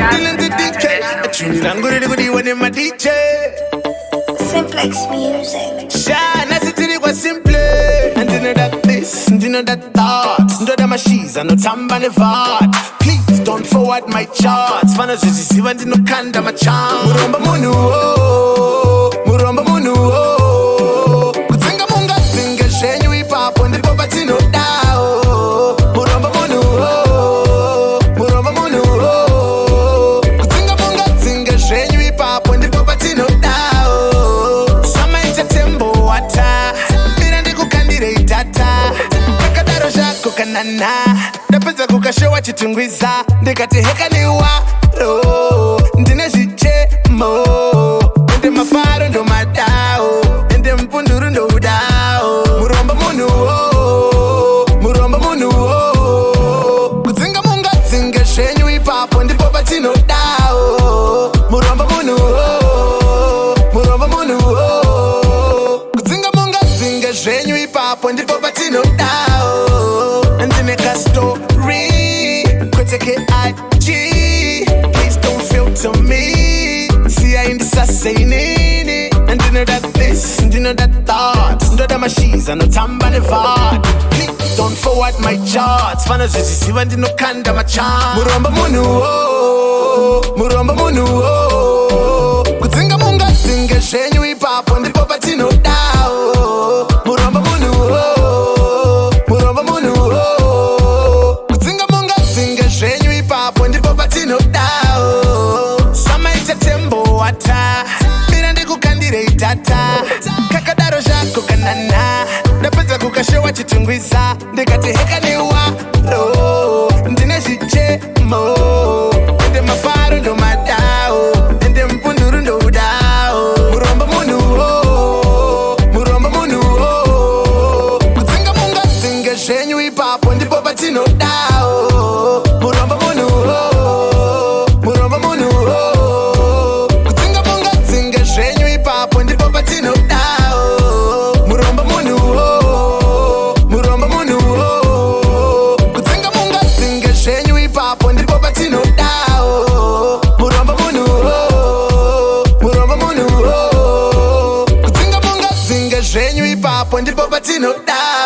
Dylan the DK. Tune langu nilikuwa ni DJ. Simplex music. Shine as it was simple. And you know that this, and you know that thoughts. Ndo da mashiza, no tamba ne vat. Please don't forward my charts. Fana zizi wandi no kanda macham. Muromba munu oh, muromba munu oh. Kutenga munga zinga shenyu ipapo ndipo batino dao. Muromba munu oh, muromba munu oh. Kutenga munga zinga shenyu ipapo ndipo batino dao. Sama incha tembo wata. Mirandi kukandire itata. Kakadaro shako kanana. Napeza kukashewa chitungwiza. Ndikati heka ni waro. Ndine jichemo. Ende mafaro ndo madao. Ende mpunduru ndo udao. Muromba munu oh, muromba munu oh. Kuzinga munga zinga shenyu ipapo ndipo batino dao. Muromba munu oh, muromba munu oh. Kuzinga munga zinga shenyu ipapo ndipo batino dao. Ndine ka story kweteke IG. Please don't filter me. See I in the say nini. And you know that this, and you know that thoughts. Ndo da mashiza, no tamba ne vat. Please don't forward my charts. Fana zizi wandi no kanda macham. Muromba munu oh, muromba munu oh. Kuzinga munga zinga shenyu ipapo ndipo batino dao. Muromba munu oh, muromba munu oh. Kuzinga munga zinga shenyu ipapo ndipo batino dao. Sama ita tembo wata. Mirandi kukandire itata. Kakadaro shako kanana. Napeza kukashewa chitungwiza. Ndikati heka ni waro. Ndine jichemo. Ende mafaro ndo madao. Ende mpunduru ndo udao. Muromba munu oh, muromba munu oh. Kuzinga munga zinga shenyu ipapo ndipo batino dao. Muromba munu oh, muromba munu oh. Kuzinga munga zinga shenyu ipapo ndipo batino dao. Muromba munu oh, muromba munu oh. Kuzinga munga zinga shenyu ipapo ndipo batino dao. Muromba munu oh, muromba munu oh. Kuzinga munga zinga shenyu ipapo ndipo batino dao.